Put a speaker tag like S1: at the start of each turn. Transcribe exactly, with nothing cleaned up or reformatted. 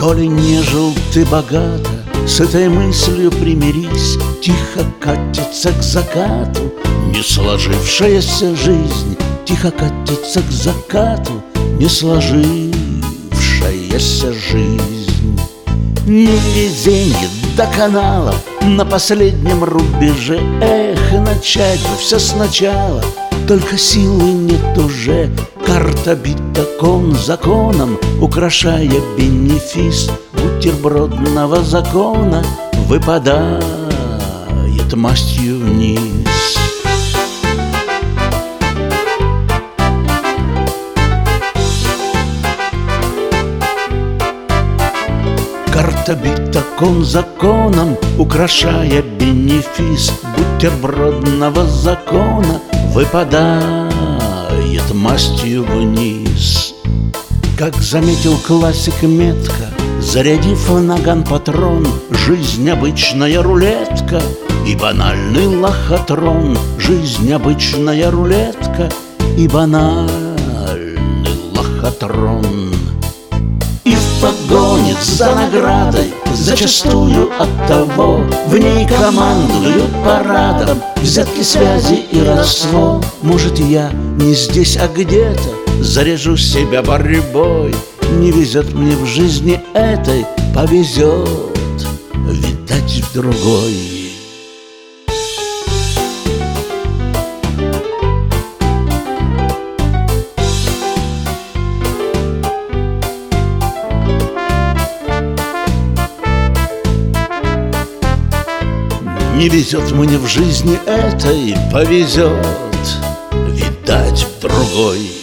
S1: Коли не жил ты богато, с этой мыслью примирись. Тихо катится к закату не сложившаяся жизнь. Тихо катится к закату не сложившаяся жизнь. Невезение до канала на последнем рубеже. Эх, начать бы все сначала, только силы нет уже. Карта бита кон законом, украшая бенефис бутербродного закона, выпадает мастью вниз. Карта бита кон законом, украшая бенефис бутербродного закона, выпадает мастью вниз. Как заметил классик метко, зарядив в наган патрон, жизнь обычная рулетка и банальный лохотрон. Жизнь обычная рулетка и банальный лохотрон. И в погоне за наградой зачастую от того в ней командуют парадом взятки, связи и родство. Может, я не здесь, а где-то заряжу себя борьбой. Не везет мне в жизни этой, повезет, видать, в другой. Не везет мне в жизни этой, повезет, видать, в другой.